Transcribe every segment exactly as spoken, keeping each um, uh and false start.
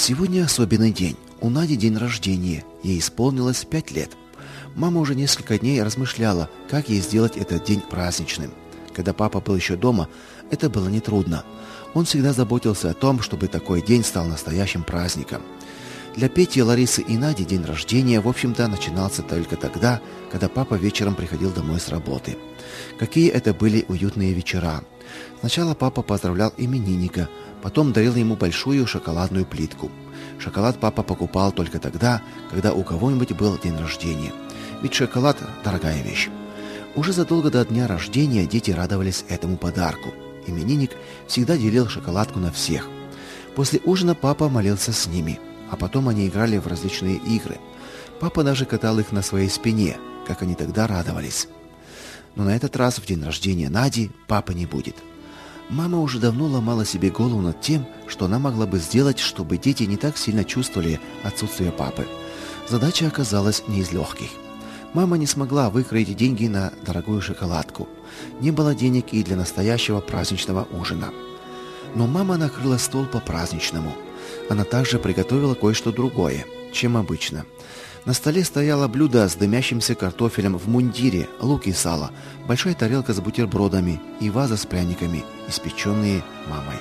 Сегодня особенный день. У Нади день рождения. Ей исполнилось пять лет. Мама уже несколько дней размышляла, как ей сделать этот день праздничным. Когда папа был еще дома, это было нетрудно. Он всегда заботился о том, чтобы такой день стал настоящим праздником. Для Пети, Ларисы и Нади день рождения, в общем-то, начинался только тогда, когда папа вечером приходил домой с работы. Какие это были уютные вечера. Сначала папа поздравлял именинника, потом дарил ему большую шоколадную плитку. Шоколад папа покупал только тогда, когда у кого-нибудь был день рождения. Ведь шоколад – дорогая вещь. Уже задолго до дня рождения дети радовались этому подарку. Именинник всегда делил шоколадку на всех. После ужина папа молился с ними, а потом они играли в различные игры. Папа даже катал их на своей спине, как они тогда радовались. Но на этот раз, в день рождения Нади, папы не будет. Мама уже давно ломала себе голову над тем, что она могла бы сделать, чтобы дети не так сильно чувствовали отсутствие папы. Задача оказалась не из легких. Мама не смогла выкроить деньги на дорогую шоколадку. Не было денег и для настоящего праздничного ужина. Но мама накрыла стол по-праздничному. Она также приготовила кое-что другое, чем обычно. На столе стояло блюдо с дымящимся картофелем в мундире, лук и сало, большая тарелка с бутербродами и ваза с пряниками, испеченные мамой.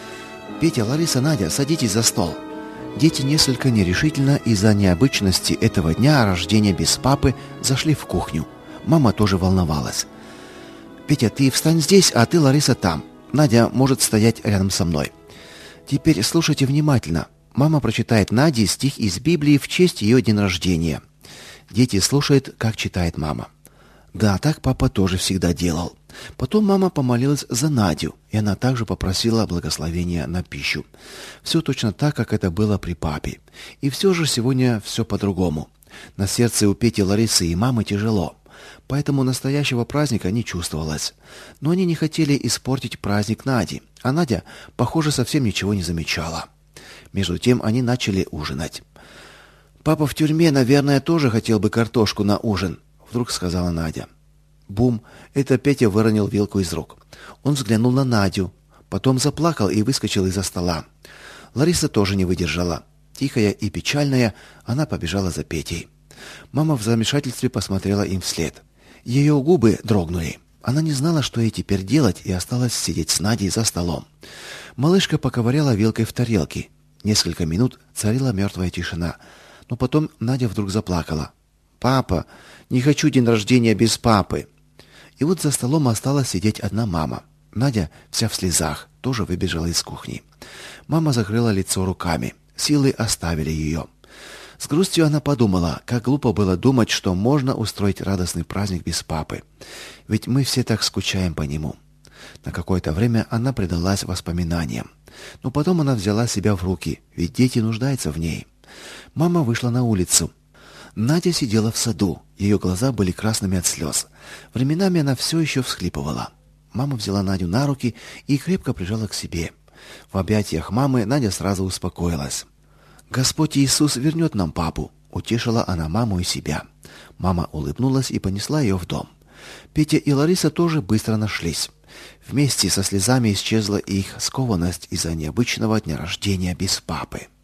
«Петя, Лариса, Надя, садитесь за стол». Дети несколько нерешительно из-за необычности этого дня рождения без папы зашли в кухню. Мама тоже волновалась. «Петя, ты встань здесь, а ты, Лариса, там. Надя может стоять рядом со мной. Теперь слушайте внимательно. Мама прочитает Наде стих из Библии в честь ее дня рождения». Дети слушают, как читает мама. Да, так папа тоже всегда делал. Потом мама помолилась за Надю, и она также попросила благословения на пищу. Все точно так, как это было при папе. И все же сегодня все по-другому. На сердце у Пети, Ларисы и мамы тяжело. Поэтому настоящего праздника не чувствовалось. Но они не хотели испортить праздник Нади, а Надя, похоже, совсем ничего не замечала. Между тем они начали ужинать. «Папа в тюрьме, наверное, тоже хотел бы картошку на ужин», — вдруг сказала Надя. Бум! Это Петя выронил вилку из рук. Он взглянул на Надю, потом заплакал и выскочил из-за стола. Лариса тоже не выдержала. Тихая и печальная, она побежала за Петей. Мама в замешательстве посмотрела им вслед. Ее губы дрогнули. Она не знала, что ей теперь делать, и осталась сидеть с Надей за столом. Малышка поковыряла вилкой в тарелке. Несколько минут царила мертвая тишина. Но потом Надя вдруг заплакала. «Папа, не хочу день рождения без папы». И вот за столом осталась сидеть одна мама. Надя, вся в слезах, тоже выбежала из кухни. Мама закрыла лицо руками. Силы оставили ее. С грустью она подумала, как глупо было думать, что можно устроить радостный праздник без папы. Ведь мы все так скучаем по нему. На какое-то время она предалась воспоминаниям. Но потом она взяла себя в руки, ведь дети нуждаются в ней. Мама вышла на улицу. Надя сидела в саду. Ее глаза были красными от слез. Временами она все еще всхлипывала. Мама взяла Надю на руки и крепко прижала к себе. В объятиях мамы Надя сразу успокоилась. «Господь Иисус вернет нам папу», — утешила она маму и себя. Мама улыбнулась и понесла ее в дом. Петя и Лариса тоже быстро нашлись. Вместе со слезами исчезла их скованность из-за необычного дня рождения без папы.